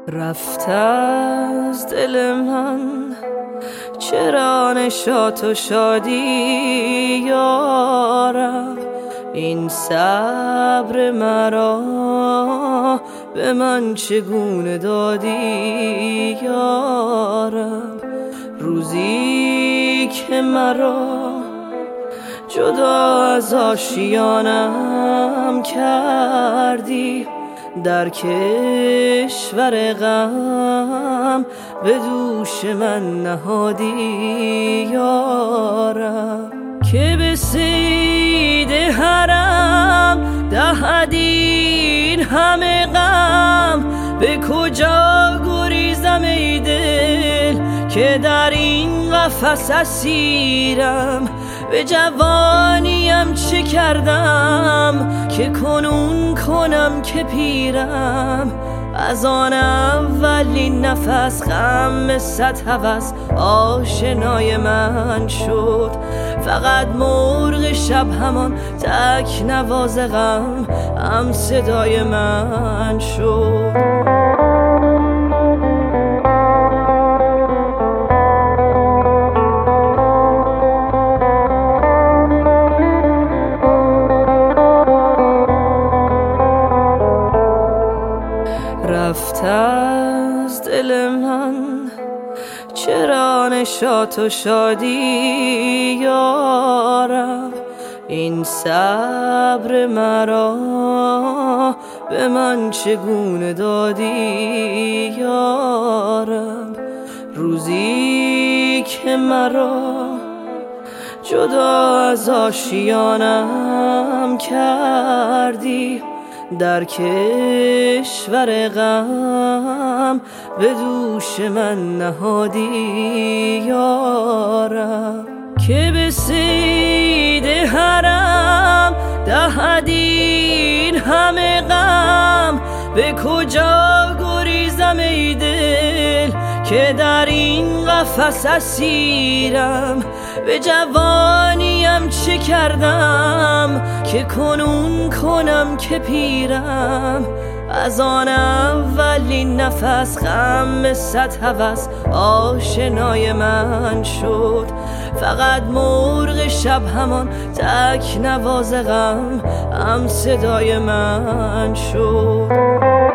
رفته از دل من چرا نشاط و شادی یارب، این صبر مرا به من چگونه دادی یارب. روزی که مرا جدا از آشیانم کردی، در کشور غم به دوش من نهادی یارب. که به صید حرم دهد این همه غم، به کجا گریزم ای دل که در این قفس اسیرم. به جوانیم چه کردم که کنون کنم که پیرم. از آن اولین نفس غم صد هوس آشنای من شد. فقط مرغ شب همان تک نواز غم هم صدای من شد. رفته از دل من چرا نشاط و شادی یارب، این صبر مرا به من چگونه دادی یارب. روزی که مرا جدا از آشیانم کردی، در کشور غم به دوش من نهادی یارب. که به صید حرم دهد این همه غم، به کجا گریزم ای دل که در این قفس اسیرم. به جوانیم چه کردم که کنون کنم که پیرم. از آن اولین نفس غم صد هوس آشنای من شد. فقط مرغ شب همان تک نواز غم هم صدای من شد.